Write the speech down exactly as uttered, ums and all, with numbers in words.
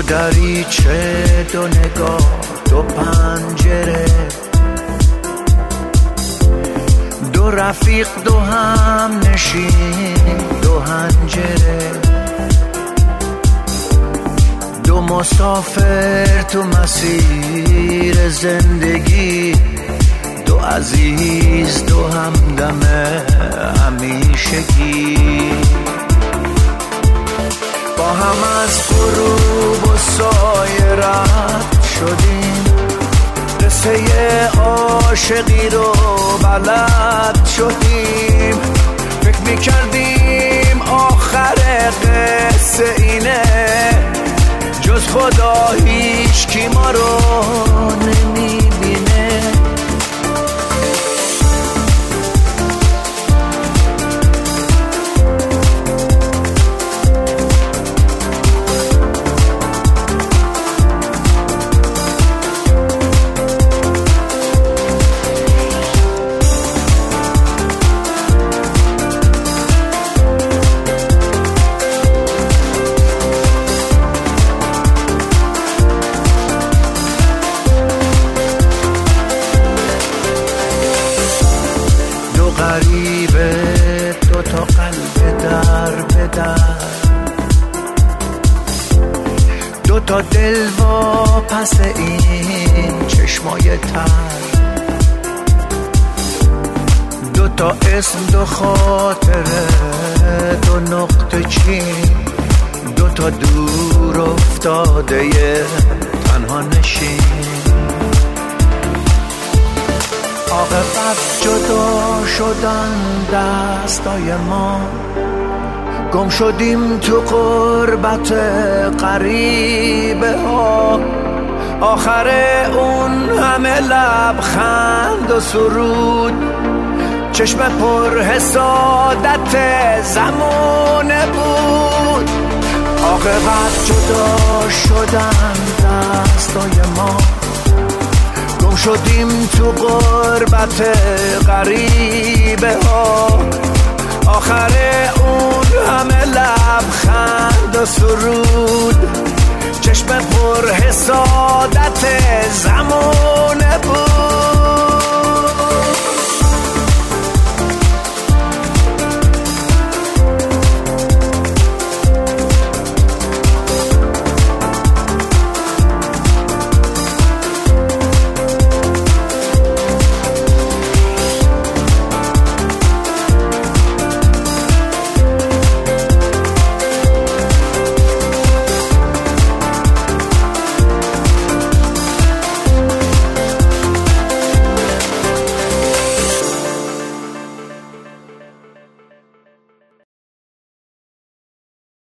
دریچه، دو نگاه، دو پنجره، دو رفیق، دو هم نشین، دو هنجره، دو مسافر تو مسیر زندگی، دو عزیز، دو همدم همیشگی. با هم از غروب و سایه رد شدیم، قصه عاشقی رو بلد شدیم. فکر میکردیم آخر قصه اینه، جز خدا هیچ کی ما رو نمیبینه. غریبه، دو تا قلب در به در، دو تا دل وا پس این چشمای تر، دو تا اسم، دو خاطره، دو نقطه چین، دو تا دور افتاده تنها نشین. عاقبت جدا شدن دستای ما، گم شدیم تو غربت غریبه ها. آخر اون همه لبخند و سرود، چشم پر حسادت زمانه بود. عاقبت جدا شدن دستای ما، گم شدیم تو غربت غریبه ها. آخر اون همه لبخند و سرود، چشم پر حسادت زمانه بود.